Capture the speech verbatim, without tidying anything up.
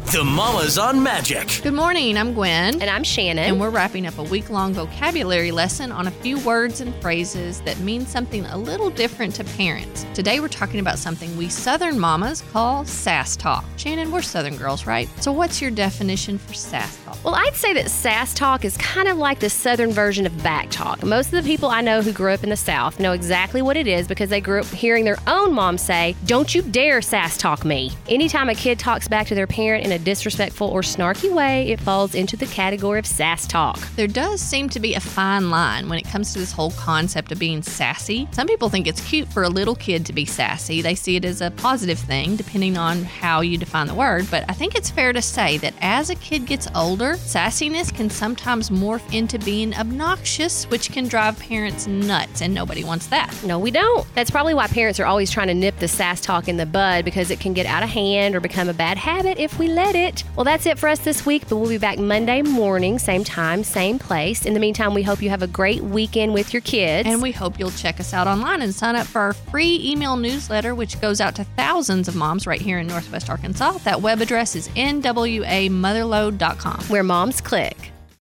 The Mamas on Magic. Good morning, I'm Gwen. And I'm Shannon. And we're wrapping up a week-long vocabulary lesson on a few words and phrases that mean something a little different to parents. Today we're talking about something we Southern mamas call sass talk. Shannon, we're Southern girls, right? So what's your definition for sass talk? Well, I'd say that sass talk is kind of like the Southern version of back talk. Most of the people I know who grew up in the South know exactly what it is because they grew up hearing their own mom say, "Don't you dare sass talk me." Anytime a kid talks back to their parent in a disrespectful or snarky way, it falls into the category of sass talk. There does seem to be a fine line when it comes to this whole concept of being sassy. Some people think it's cute for a little kid to be sassy. They see it as a positive thing, depending on how you define the word. But I think it's fair to say that as a kid gets older, sassiness can sometimes morph into being obnoxious, which can drive parents nuts, and nobody wants that. No, we don't. That's probably why parents are always trying to nip the sass talk in the bud, because it can get out of hand or become a bad habit if we let it. Well, that's it for us this week, but we'll be back Monday morning, same time, same place. In the meantime, we hope you have a great weekend with your kids. And we hope you'll check us out online and sign up for our free email newsletter, which goes out to thousands of moms right here in Northwest Arkansas. That web address is N W A motherload dot com. Where moms click.